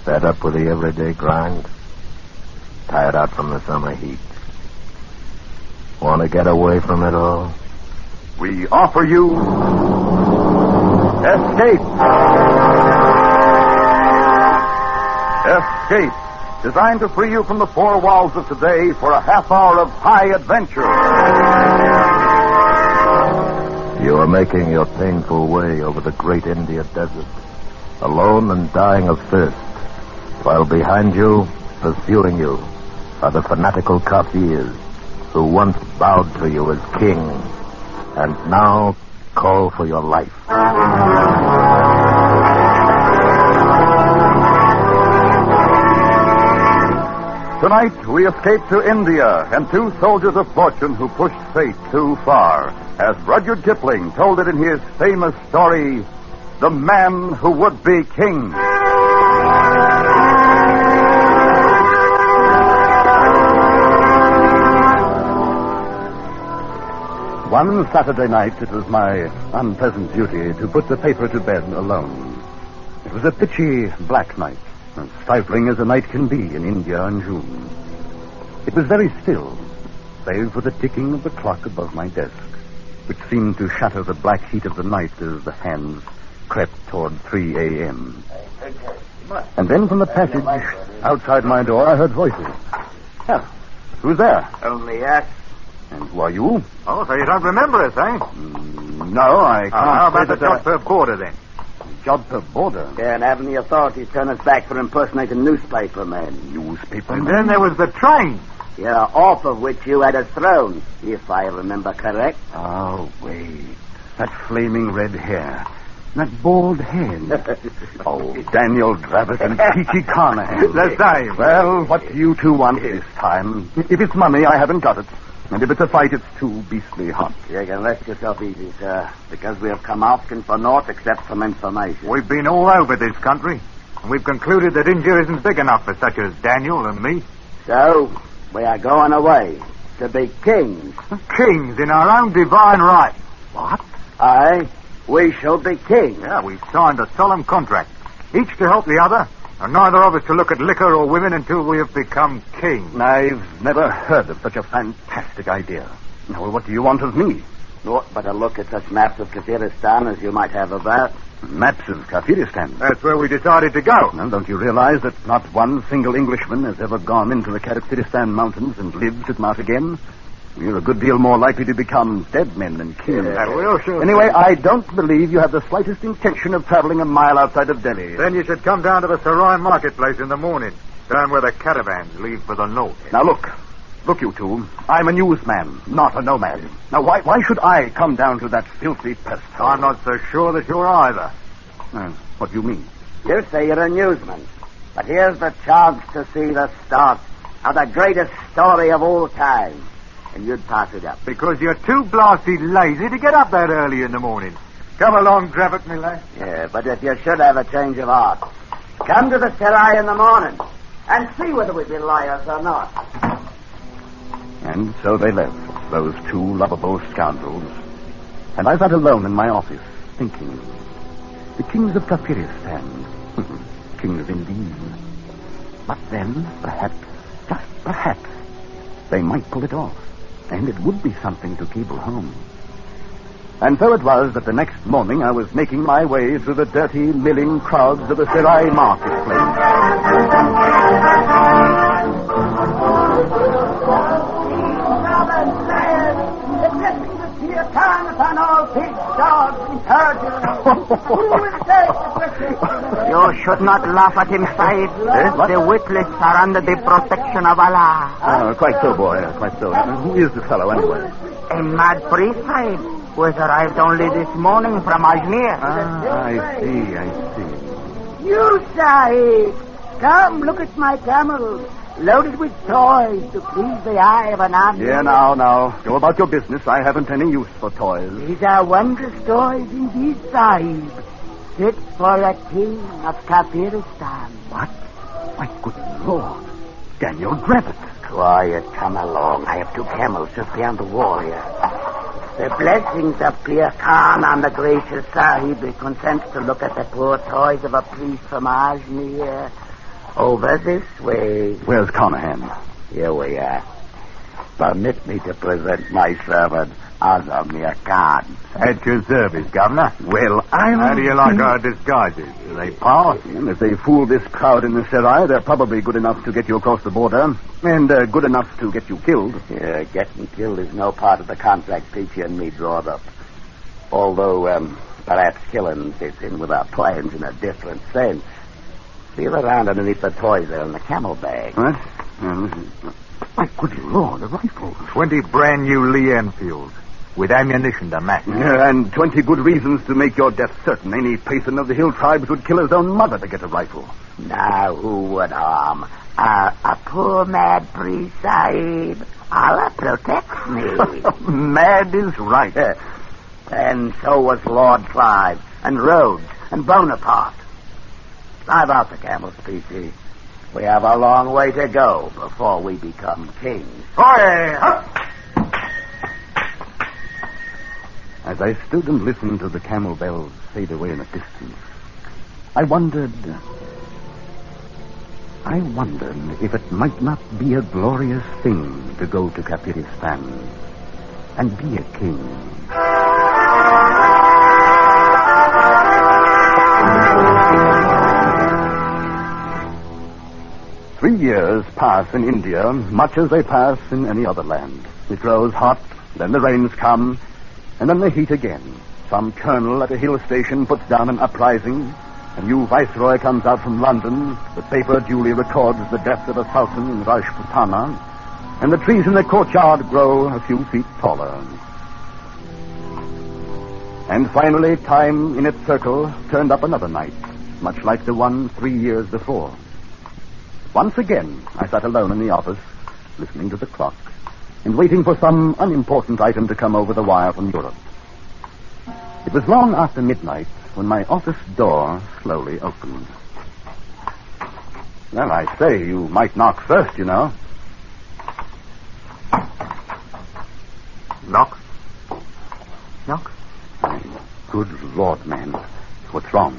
Fed up with the everyday grind? Tired out from the summer heat? Want to get away from it all? We offer you Escape. Escape, designed to free you from the four walls of today for a half hour of high adventure. You are making your painful way over the great India desert, alone and dying of thirst, while behind you, pursuing you, are the fanatical Kafirs who once bowed to you as king and now call for your life. Tonight, we escape to India and two soldiers of fortune who pushed fate too far, as Rudyard Kipling told it in his famous story, The Man Who Would Be King. One Saturday night, it was my unpleasant duty to put the paper to bed alone. It was a pitchy black night, as stifling as a night can be in India in June. It was very still, save for the ticking of the clock above my desk, which seemed to shatter the black heat of the night as the hands crept toward 3 a.m. And then from the passage outside my door, I heard voices. Well, who's there? Only us. And who are you? Oh, so you don't remember us, eh? No, I can't. How about say the Jodhpur border, then? Jodhpur border? Yeah, and having the authorities turn us back for impersonating newspapermen. Newspapermen? And then there was the train. Yeah, off of which you had us thrown, if I remember correct. Oh, wait. That flaming red hair. That bald head. Oh, Daniel Dravett and Peachy Carnahan. The same. Well, what do you two want this time? If it's money, I haven't got it. And if it's a fight, it's too beastly hot. You can rest yourself easy, sir, because we have come asking for naught except some information. We've been all over this country, and we've concluded that India isn't big enough for such as Daniel and me. So, we are going away to be kings. Kings in our own divine right. What? Aye, we shall be kings. Yeah, we've signed a solemn contract, each to help the other, and neither of us to look at liquor or women until we have become kings. I've never heard of such a fantastic idea. Now, what do you want of me? Naught but a look at such maps of Kafiristan as you might have about. Maps of Kafiristan. That's where we decided to go. Well, don't you realize that not one single Englishman has ever gone into the Kafiristan mountains and lives at Mount again? You're a good deal more likely to become dead men than kings. We'll sure. Anyway, I don't believe you have the slightest intention of traveling a mile outside of Delhi. Then you should come down to the Sarai marketplace in the morning, down where the caravans leave for the north. Now, look, you two. I'm a newsman, not a nomad. Now, why should I come down to that filthy pest hole? I'm not so sure that you're either. What do you mean? You say you're a newsman, but here's the chance to see the start of the greatest story of all time. And you'd pass it up. Because you're too blasted lazy to get up that early in the morning. Come along, Dravett, me lad. Yeah, but if you should have a change of heart, come to the Sarai in the morning and see whether we've been liars or not. And so they left, those two lovable scoundrels. And I sat alone in my office, thinking. The kings of Kafiristan. Kings indeed. But then, perhaps, just perhaps, they might pull it off. And it would be something to cable home. And so it was that the next morning I was making my way through the dirty, milling crowds of the Sarai marketplace. You should not laugh at him, Sahib. The witless are under the protection of Allah. Quite so, boy, quite so. Who is the fellow, anyway? A mad priest, Sahib, who has arrived only this morning from Ajmer. I see. You, Sahib, come look at my camel, loaded with toys to please the eye of an army. Yeah, now. Go about your business. I haven't any use for toys. These are wondrous toys indeed, Sahib. Fit for a king of Kafiristan. What? My good Lord. Daniel Dravett. Quiet, come along. I have two camels just beyond the wall here. The blessings of Pir Khan on the gracious Sahib consents to look at the poor toys of a priest from Ajmer. Over this way. Where's Carnahan? Here we are. Permit me to present my servant, Azamir Khan. At your service, Governor. Well, How do you like our disguises? Are they powerful? And if they fool this crowd in the Serai, they're probably good enough to get you across the border, and good enough to get you killed. Yeah, getting killed is no part of the contract Peachy and me drawed up. Although, perhaps killing fits in with our plans in a different sense. Feel around underneath the toys there in the camel bag. What? My good Lord, a rifle. 20 brand new Lee Enfields with ammunition to match. Yeah, and 20 good reasons to make your death certain. Any Payson of the hill tribes would kill his own mother to get a rifle. Now, who would harm? A poor mad priest, Sahib. Allah protects me. Mad is right. And so was Lord Clive, and Rhodes, and Bonaparte. Drive out the camels, Peachy. We have a long way to go before we become kings. As I stood and listened to the camel bells fade away in the distance, I wondered if it might not be a glorious thing to go to Kafiristan and be a king. 3 years pass in India, much as they pass in any other land. It grows hot, then the rains come, and then the heat again. Some colonel at a hill station puts down an uprising. A new viceroy comes out from London. The paper duly records the death of a sultan in Rajputana, and the trees in the courtyard grow a few feet taller. And finally, time in its circle turned up another night, much like the one 3 years before. Once again, I sat alone in the office, listening to the clock, and waiting for some unimportant item to come over the wire from Europe. It was long after midnight when my office door slowly opened. Well, I say, you might knock first, you know. Knock? Knock? Good Lord, man. What's wrong?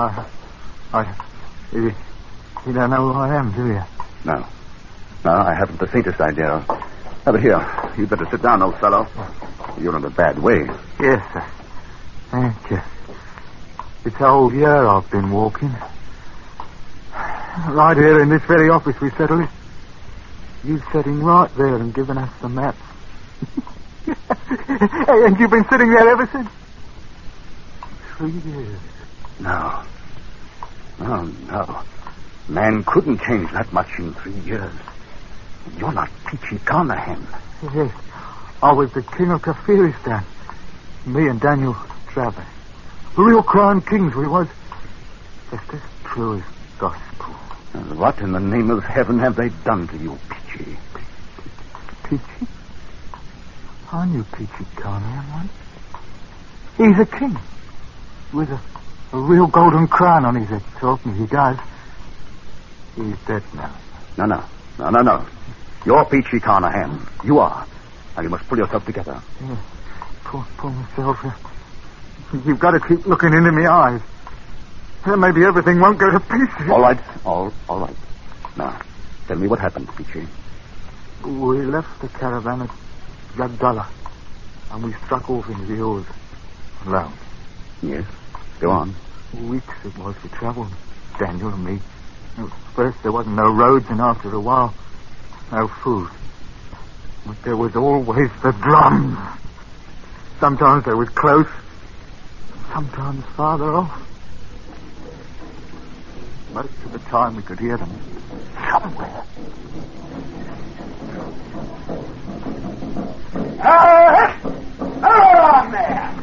You don't know who I am, do you? No, I haven't the faintest idea. Over here, you'd better sit down, old fellow. You're in a bad way. Yes, sir. Thank you. It's a whole year I've been walking. Right here in this very office we settled it. You sitting right there and giving us the map. And you've been sitting there ever since? 3 years. No. Man couldn't change that much in 3 years. You're not Peachy Carnahan. Yes. I was the king of Kafiristan. Me and Daniel Travis. Real crown kings we was. Just as true as gospel. And what in the name of heaven have they done to you, Peachy? Peachy? I knew Peachy Carnahan once. He's a king. With a real golden crown on his head. Told me he does. He's dead now. No. You're Peachy Carnahan. You are. Now you must pull yourself together. Yeah. Pull myself. You've got to keep looking into my eyes. Then maybe everything won't go to pieces. All right. Now, tell me what happened, Peachy. We left the caravan at Jagdala, and we struck off into the hills alone. Yes, go on. Weeks it was we travelled, Daniel and me. At first there wasn't no roads, and after a while, no food. But there was always the drums. Sometimes they was close, sometimes farther off. Most of the time we could hear them somewhere. Hold on there!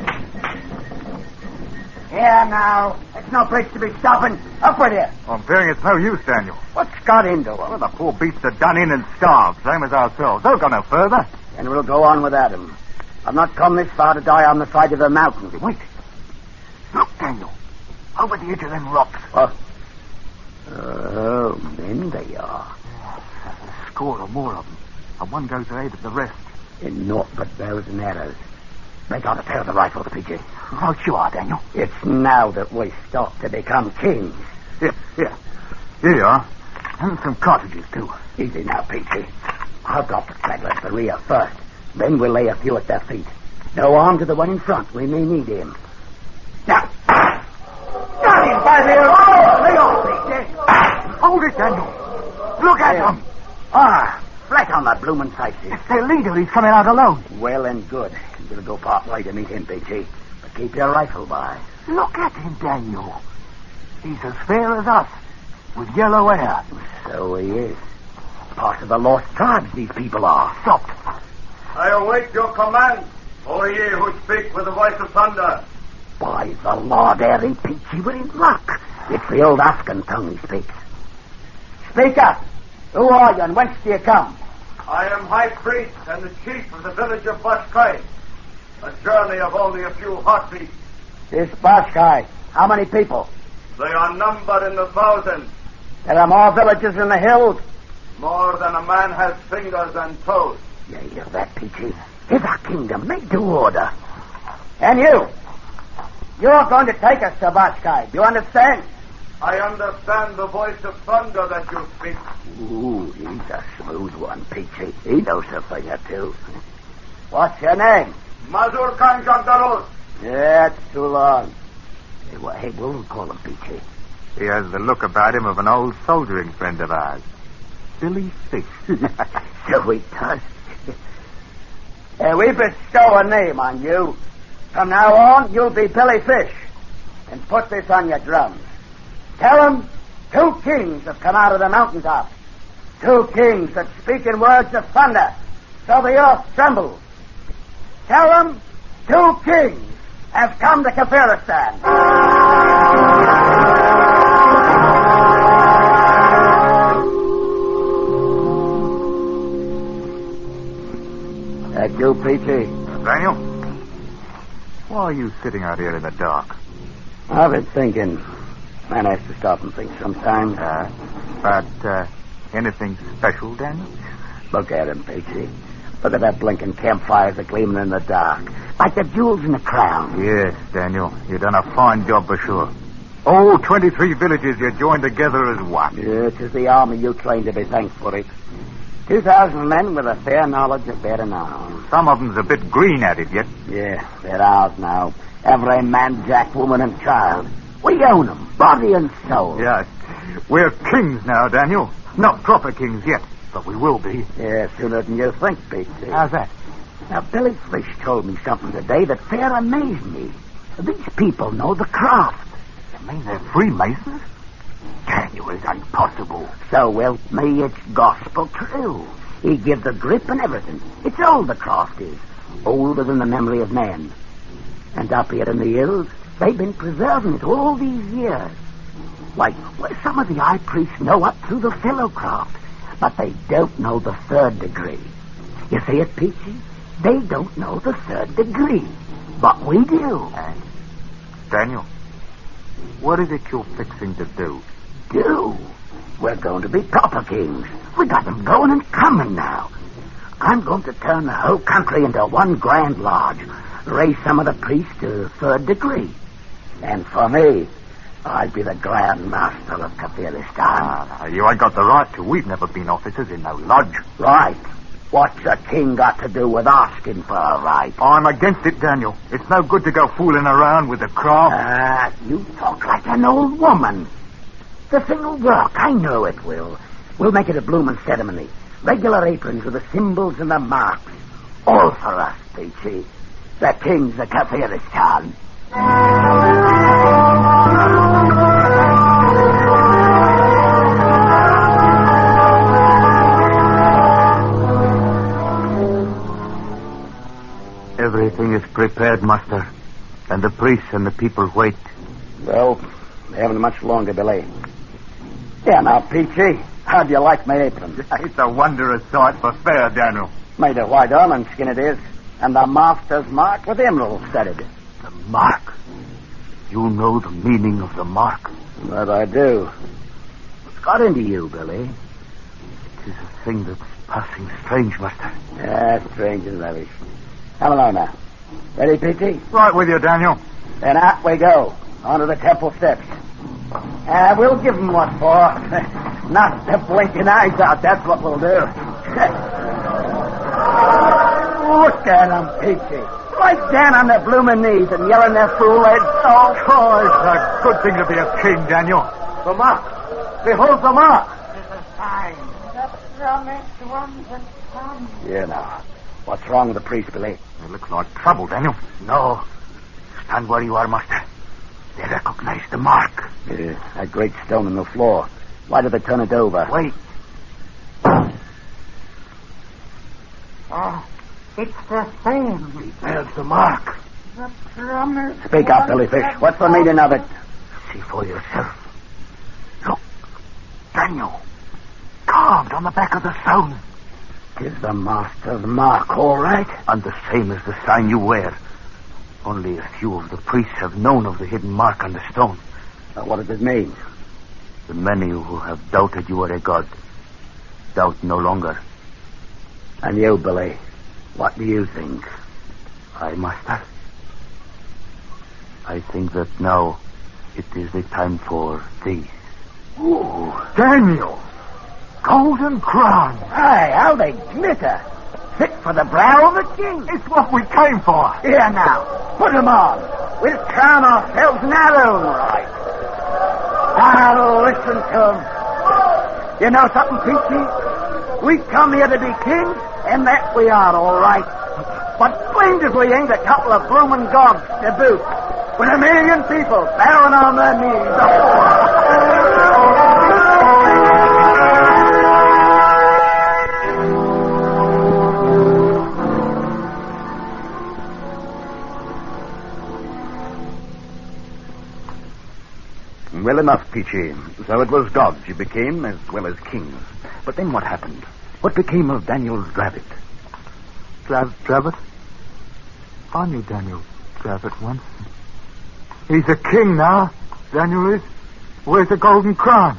Here now. It's no place to be stopping. Up with you. I'm fearing it's no use, Daniel. What's got into them? Well, the poor beasts are done in and starved, same as ourselves. They'll go no further. And we'll go on without them. I've not come this far to die on the side of the mountain. Wait. Look, Daniel. Over the edge of them rocks. What? Oh, men they are. A score or more of them. And one goes ahead of the rest. In naught but bows and arrows. Break out a pair of the rifles, Peachy. Right you are, Daniel. It's now that we stop to become kings. Here. Here you are. And some cartridges, too. Easy now, Peachy. I'll drop the straggler at the rear first. Then we'll lay a few at their feet. No harm to the one in front. We may need him. Now. Got him by the ear. Lay off, Peachy. Hold it, Daniel. Look at them. Flat on the bloomin' sights. It's their leader. He's coming out alone. Well and good. We'll go part way to meet him, Peachy. But keep your rifle by. Look at him, Daniel. He's as fair as us, with yellow hair. So he is. Part of the lost tribes, these people are. Stop. I await your command, O ye who speak with the voice of thunder. By the Lord, Harry Peachy, we're in luck. It's the old Afghan tongue he speaks. Speak up. Who are you and whence do you come? I am High Priest and the chief of the village of Bashkai. A journey of only a few heartbeats. This Bashkai, how many people? They are numbered in the thousands. There are more villages in the hills. More than a man has fingers and toes. You hear that, Peachy? It's our kingdom, made to order. And you? You're going to take us to Bashkai. Do you understand? I understand the voice of thunder that you speak. Ooh, he's a smooth one, Peachy. He knows a thing or two. What's your name? Mazur Khan Jagdarus. Yeah, it's too long. Hey, we'll call him Peachy. He has the look about him of an old soldiering friend of ours. Billy Fish. So he does. We bestow a name on you. From now on, you'll be Billy Fish. And put this on your drums. Tell them 2 kings have come out of the mountaintop. 2 kings that speak in words of thunder, so the earth trembles. Tell them 2 kings have come to Kafiristan. That you, Peachy? Daniel? Why are you sitting out here in the dark? I've been thinking. Man has to stop and think sometimes. About anything special, Daniel? Look at him, Peachy. Look at that blinking campfires that gleaming in the dark. Like the jewels in the crown. Yes, Daniel. You've done a fine job for sure. All 23 villages you joined together as one. Yeah, it is the army you trained to be thanked for it. 2,000 men with a fair knowledge of better arms. Some of them's a bit green at it yet. Yeah, they're ours now. Every man, jack, woman, and child. We own them, body and soul. Yes. We're kings now, Daniel. Not proper kings yet, but we will be. Yeah, sooner than you think, Peachy. How's that? Now, Billy Fish told me something today that fair amazed me. These people know the craft. You mean they're Freemasons? Daniel, it's impossible. So help me, it's gospel true. He give the grip and everything. It's old, the craft is. Older than the memory of man. And up here in the hills, they've been preserving it all these years. Like, some of the high priests know up through the fellow craft, but they don't know the 3rd degree. You see it, Peachy? They don't know the 3rd degree, but we do. Daniel, what is it you're fixing to do? Do? We're going to be proper kings. We got them going and coming now. I'm going to turn the whole country into one grand lodge, raise some of the priests to 3rd degree. And for me, I'll be the Grand Master of Kafiristan. You ain't got the right to. We've never been officers in no lodge. Right. What's a king got to do with asking for a right? I'm against it, Daniel. It's no good to go fooling around with the craft. You talk like an old woman. The thing'll work. I know it will. We'll make it a bloomin' ceremony. Regular aprons with the symbols and the marks. All for us, Peachy. The kings of Kafiristan. Everything is prepared, Master. And the priests and the people wait. Well, they haven't much longer delay. Yeah, now, Peachy, how do you like my apron? It's a wondrous sight for fair, Daniel. Made of white almond skin it is. And the master's mark with emeralds studded. The mark? You know the meaning of the mark? That I do. What's got into you, Billy? It is a thing that's passing strange, Master. Yeah, strange and lavish. Come along now. Ready, Peachy? Right with you, Daniel. Then out we go. Onto the temple steps. We'll give him what for. Knock the blinking eyes out, that's what we'll do. Look at him, Peachy. Right down on their blooming knees and yelling their fool heads off. Oh, it's a good thing to be a king, Daniel. The mark. Behold the mark. It's a sign. The promised ones have come. Yeah, now. What's wrong with the priest, Billy? It looks like trouble, Daniel. No. Stand where you are, master. They recognize the mark. Yeah, that great stone in the floor. Why did they turn it over? Wait. Oh, it's the same. There's the mark. The promised Speak up, ones Billy Fish. have What's the come. meaning of it? See for yourself. Look. Daniel. Carved on the back of the stone. Is the master's mark all right? And the same as the sign you wear. Only a few of the priests have known of the hidden mark on the stone. What does it mean? The many who have doubted you are a god doubt no longer. And you, Billy, what do you think? I, master? I think that now it is the time for thee. Ooh, Daniel! Golden crown! Aye, how they glitter. Fit for the brow of a king. It's what we came for. Here now, put 'em on. We'll crown ourselves in our own right. Now listen to 'em. You know something, Peachy? We come here to be kings, and that we are, all right. But blamed if we ain't a couple of bloomin' gods to boot, with 1,000,000 people bowing on their knees. Well enough, Peachy. So it was gods you became as well as kings. But then what happened? What became of Daniel Dravit? Dravit? I knew Daniel Dravit once. He's a king now, Daniel is. Where's the golden crown?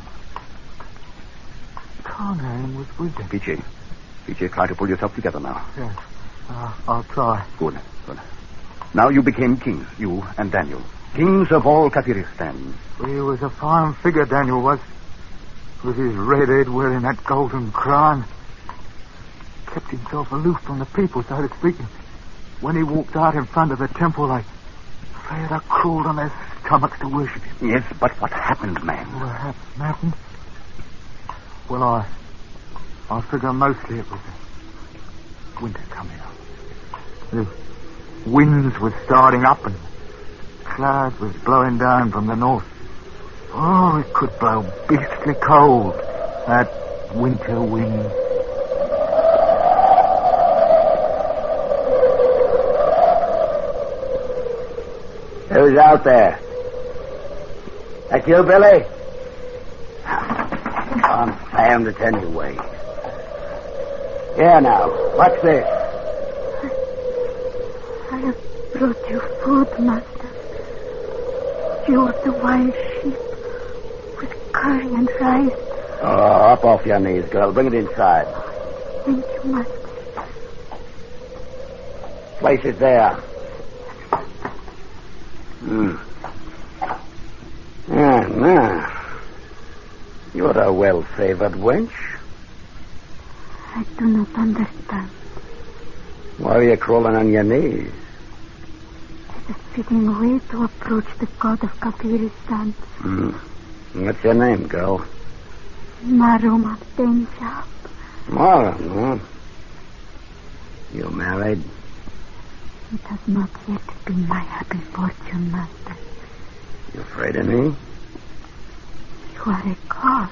Carnahan was with him. Peachy, try to pull yourself together now. Yes, I'll try. Good. Now you became kings, you and Daniel. Kings of all Kafiristan. He was a fine figure, Daniel was. With his red head wearing that golden crown. Kept himself aloof from the people, so to speak. When he walked out in front of the temple, they fairly crawled on their stomachs to worship him. Yes, but what happened, man? What happened? Well, I figure mostly it was winter coming up. The winds were starting up and clouds was blowing down from the north. Oh, it could blow beastly cold, that winter wind. Who's out there? That you, Billy? Confound it anyway. Here now, what's this? I have brought you food, master. You of the wild sheep with curry and rice. Oh, up off your knees, girl. Bring it inside. Thank you, master. Place it there. Now. You're a well-favored wench. I do not understand. Why are you crawling on your knees? It's a fitting way to approach the god of Kafiristan. What's your name, girl? Marum Abdenjab. Marum, huh? You married? It has not yet been my happy fortune, master. You afraid of me? You are a god.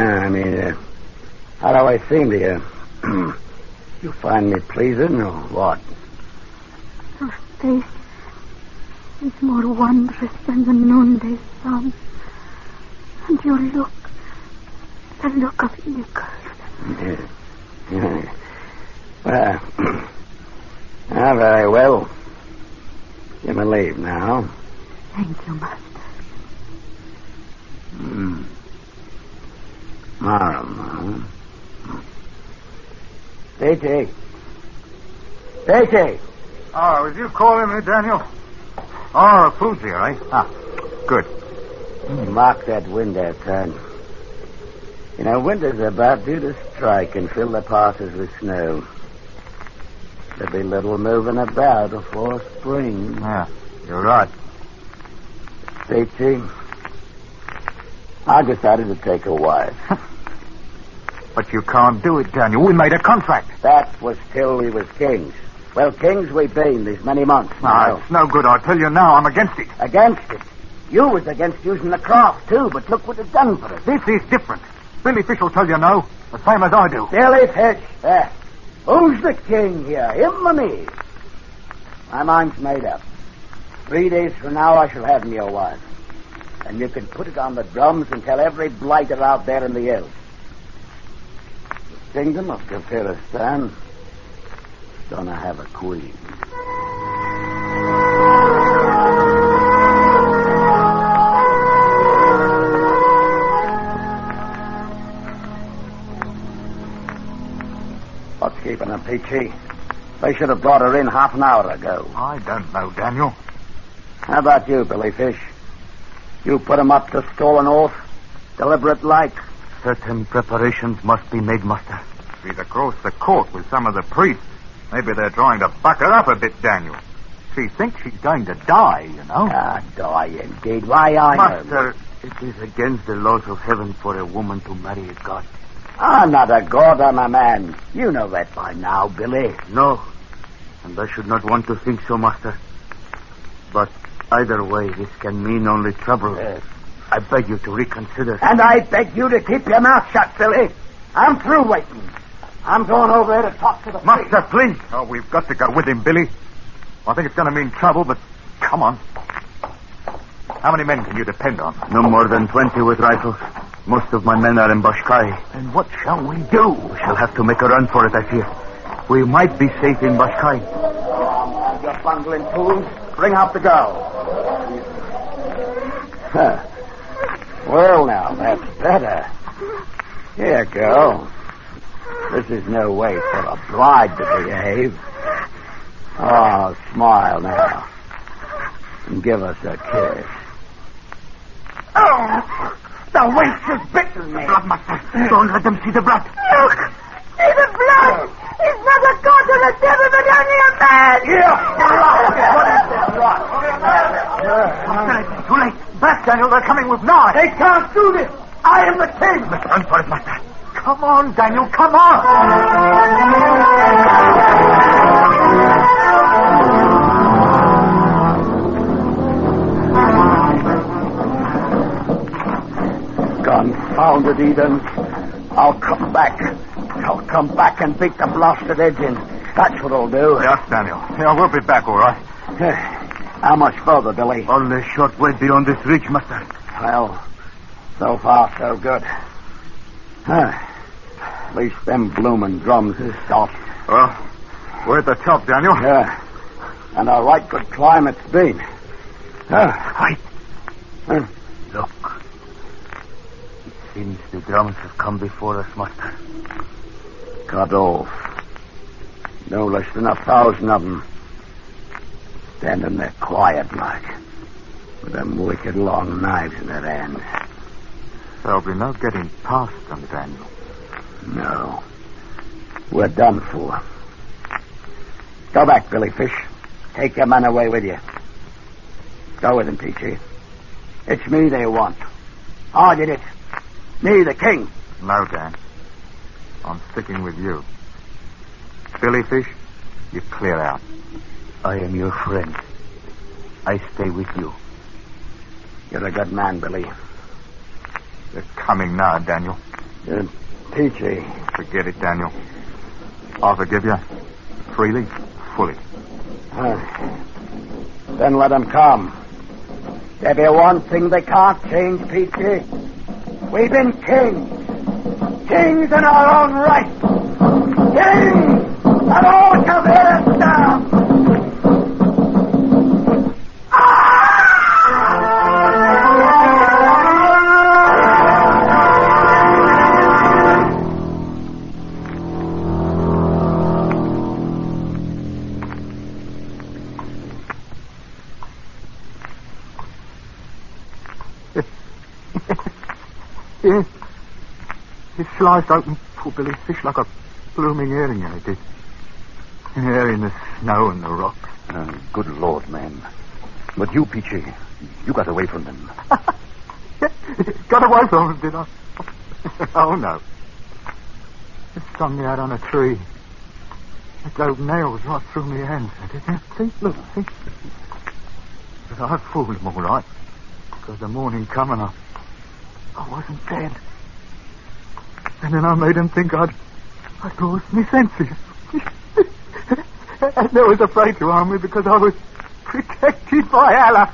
How do I seem to you? You find me pleasing or what? Your face is more wondrous than the noonday sun. And your look, the look of eagles. Very well. You may leave now. Thank you, master. Marum, huh? Peachy! Oh, was you calling me, Daniel? Oh, food's here, eh? Ah, good. Mark that wind there, son. You know, winter's about due to strike and fill the passes with snow. There'll be little moving about before spring. Yeah, you're right. Peachy, I decided to take a wife. But you can't do it, Daniel. We made a contract. That was till we was kings. Well, kings we've been these many months now. It's no good. I tell you now, I'm against it. Against it? You was against using the craft, too, but look what it's done for us. This is different. Billy Fish will tell you no, the same as I do. Billy Fish? There. Who's the king here, him or me? My mind's made up. 3 days from now, I shall have me a wife. And you can put it on the drums and tell every blighter out there in the hills. The kingdom of Kafiristan is gonna have a queen. What's keeping her, Peachy? They should have brought her in half an hour ago. I don't know, Daniel. How about you, Billy Fish? You put him up to stolen oath? Deliberate like? Certain preparations must be made, master. She's across the court with some of the priests. Maybe they're trying to buck her up a bit, Daniel. She thinks she's going to die, you know. Ah, die indeed. Why, I Master, it is against the laws of heaven for a woman to marry a god. I'm not a god, I'm a man. You know that by now, Billy. No, and I should not want to think so, master. But either way, this can mean only trouble. I beg you to reconsider. And I beg you to keep your mouth shut, Billy. I'm through waiting. I'm going over there to talk to the priest. Master, please. Oh, we've got to go with him, Billy. I think it's going to mean trouble, but come on. How many men can you depend on? No more than 20 with rifles. Most of my men are in Bashkai. Then what shall we do? We shall have to make a run for it, I fear. We might be safe in Bashkai. You're bundling fools. Bring out the girl. Huh. Well, now, that's better. Here, girl. This is no way for a bride to behave. Oh, smile now. And give us a kiss. Oh, the wench has bitten me. Blood, Master. Don't let them see the blood. Look! See the blood! It's not a god or a devil, but only a man! Too late. Back, Daniel. They're coming with knives. They can't do this. I am the king. Let's run for it, Master. Come on, Daniel. Come on. Confounded Eden. I'll come back. I'll come back and beat the blasted engine. That's what I'll do. Yes, Daniel. Yeah, we'll be back, all right. How much further, Billy? Only a short way beyond this ridge, master. Well, so far, so good. At least them bloomin' drums is stopped. Well, we're at the top, Daniel. Yeah. And a right good climb it's been. Wait. Look. It seems the drums have come before us, master. Cut off. No less than 1,000 of them. Standing there quiet like. With them wicked long knives in their hands. There'll be no getting past them, Daniel. No. We're done for. Go back, Billy Fish. Take your man away with you. Go with him, Peachy. It's me they want. I did it. Me, the king. No, Dan. I'm sticking with you. Billy Fish, you clear out. I am your friend. I stay with you. You're a good man, Billy. They're coming now, Daniel. Peachy. Forget it, Daniel. I'll forgive you. Freely, fully. Then let them come. There be one thing they can't change, Peachy. We've been kings. Kings in our own right. Kings of all Kafiristan. sliced open poor Billy's fish like a blooming herring, I did. There in the snow and the rocks. Good Lord, man. But you, Peachy, you got away from them. Got away from him, did I? Oh, no. It stung me out on a tree. It drove nails right through my hands. See? Look, see? But I fooled him all right. Because the morning come and I wasn't dead. And then I made him think I'd lost my senses. And I was afraid to harm me because I was protected by Allah.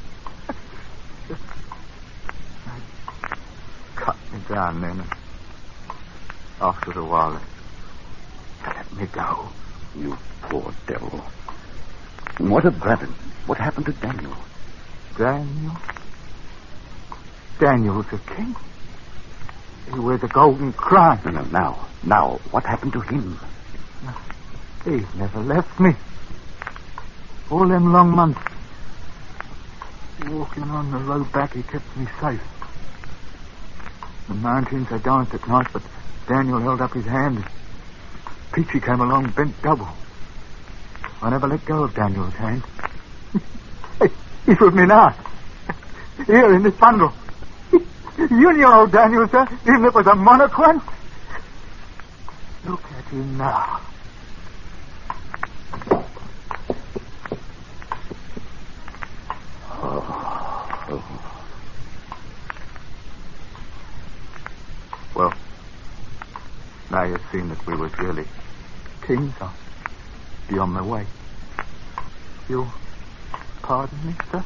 Cut me down then. And after a while, they let me go. You poor devil. And what happened to Daniel? Daniel? Daniel's a king. He wears a golden crown. No, now, what happened to him? He's never left me. All them long months. Walking on the road back, he kept me safe. The mountains are dark at night, but Daniel held up his hand. Peachy came along, bent double. I never let go of Daniel's hand. He's with me now. Here in this bundle. You knew old Daniel, sir, even if it was a monarch once. Look at him now. Well, now you've seen that we was really kings, I'll be on my way. You'll pardon me, sir?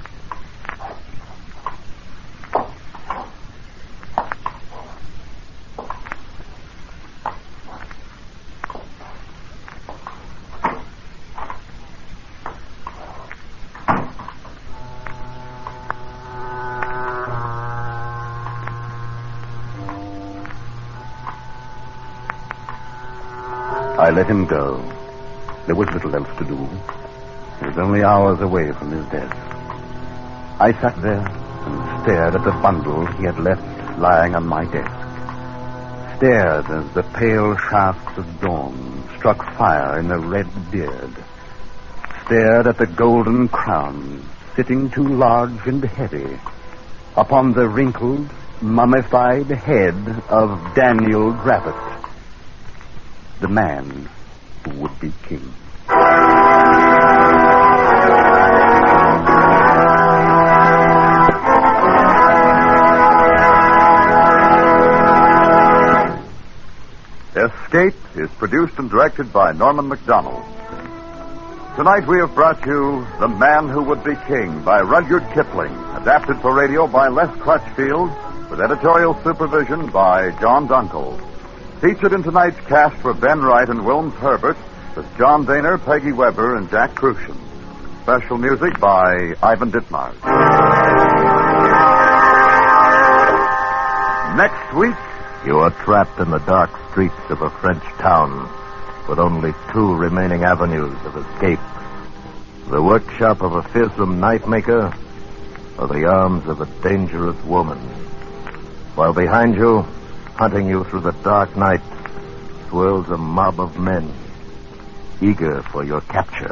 I let him go. There was little else to do. He was only hours away from his death. I sat there and stared at the bundle he had left lying on my desk. Stared as the pale shafts of dawn struck fire in the red beard. Stared at the golden crown sitting too large and heavy upon the wrinkled, mummified head of Daniel Gravitt, the man who would be king. Escape is produced and directed by Norman MacDonald. Tonight we have brought you The Man Who Would Be King by Rudyard Kipling, adapted for radio by Les Crutchfield, with editorial supervision by John Dunkel. Featured in tonight's cast were Ben Wright and Wilms Herbert, with John Daner, Peggy Weber, and Jack Crucian. Special music by Ivan Ditmars. Next week, you are trapped in the dark streets of a French town with only 2 remaining avenues of escape. The workshop of a fearsome knife maker or the arms of a dangerous woman. While behind you, hunting you through the dark night, swirls a mob of men, eager for your capture.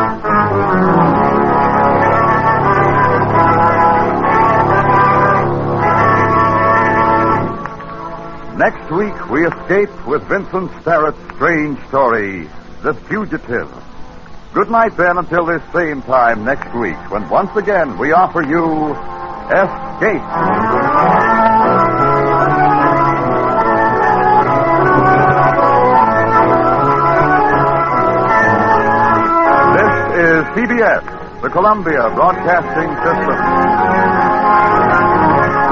Next week, we escape with Vincent Starrett's strange story, The Fugitive. Good night, then, until this same time next week, when once again we offer you Escape. This is CBS, the Columbia Broadcasting System.